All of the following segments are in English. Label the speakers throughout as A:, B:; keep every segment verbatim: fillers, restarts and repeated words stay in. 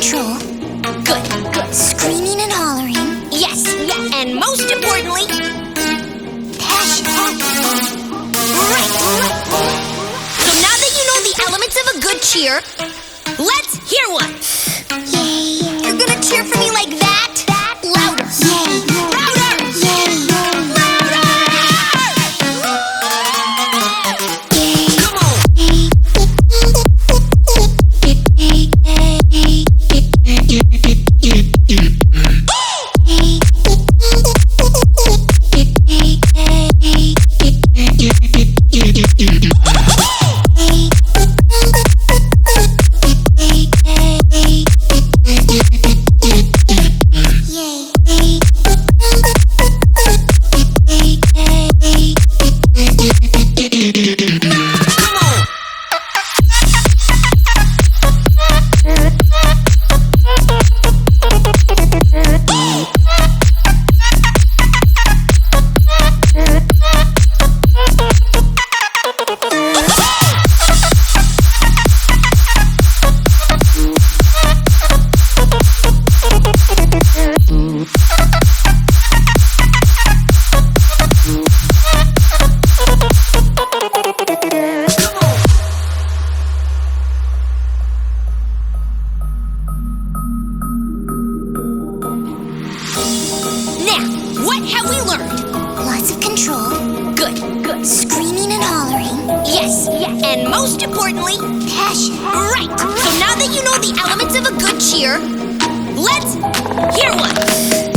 A: control. Good, good. Screaming and hollering. Yes, yes. And most importantly, passion. Right, right. So now that you know the elements of a good cheer, let's hear one. Yay. You're gonna cheer for me like that? That? Louder. Yay. Louder. Yay. Louder. Yay. Come on. What have we learned? Lots of control. Good, good. Screaming and hollering. Yes, yes. And most importantly, passion. Right. So now that you know the elements of a good cheer, let's hear one.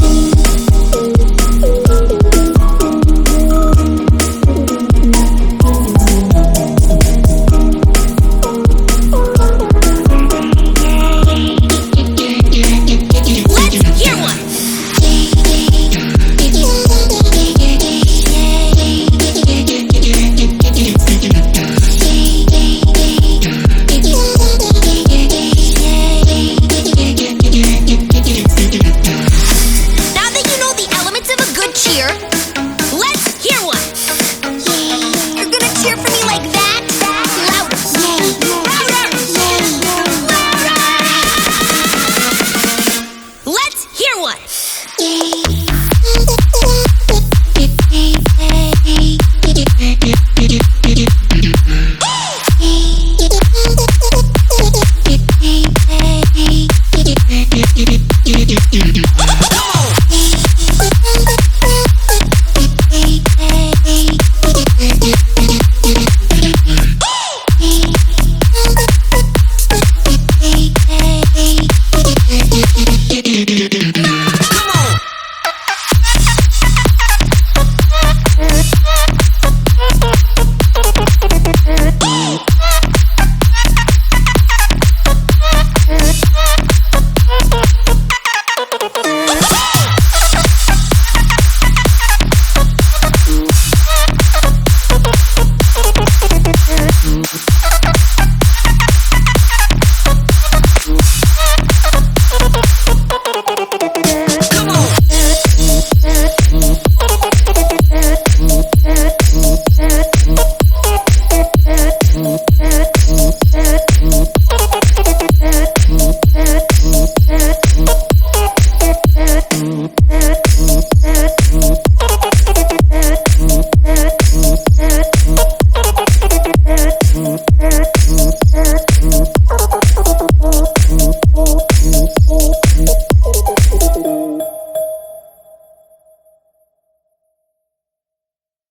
B: Mm-hmm.